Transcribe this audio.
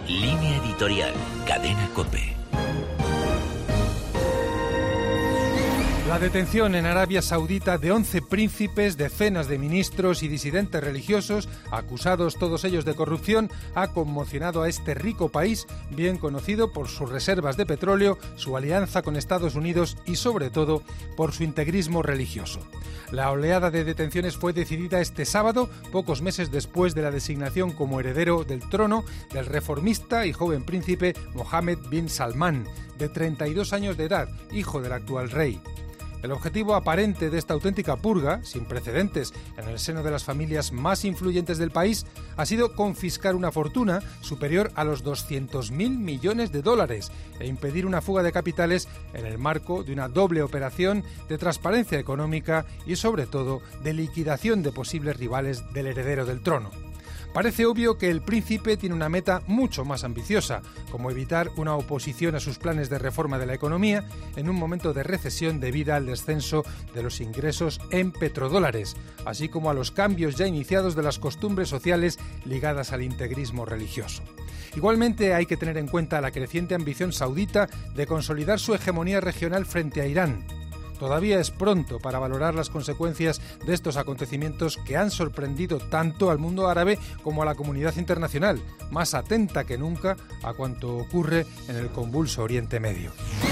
Línea editorial, Cadena COPE. La detención en Arabia Saudita de 11 príncipes, decenas de ministros y disidentes religiosos, acusados todos ellos de corrupción, ha conmocionado a este rico país, bien conocido por sus reservas de petróleo, su alianza con Estados Unidos y, sobre todo, por su integrismo religioso. La oleada de detenciones fue decidida este sábado, pocos meses después de la designación como heredero del trono del reformista y joven príncipe Mohammed bin Salman, de 32 años de edad, hijo del actual rey. El objetivo aparente de esta auténtica purga, sin precedentes en el seno de las familias más influyentes del país, ha sido confiscar una fortuna superior a los 200.000 millones de dólares e impedir una fuga de capitales en el marco de una doble operación de transparencia económica y, sobre todo, de liquidación de posibles rivales del heredero del trono. Parece obvio que el príncipe tiene una meta mucho más ambiciosa, como evitar una oposición a sus planes de reforma de la economía en un momento de recesión debido al descenso de los ingresos en petrodólares, así como a los cambios ya iniciados de las costumbres sociales ligadas al integrismo religioso. Igualmente hay que tener en cuenta la creciente ambición saudita de consolidar su hegemonía regional frente a Irán. Todavía es pronto para valorar las consecuencias de estos acontecimientos que han sorprendido tanto al mundo árabe como a la comunidad internacional, más atenta que nunca a cuanto ocurre en el convulso Oriente Medio.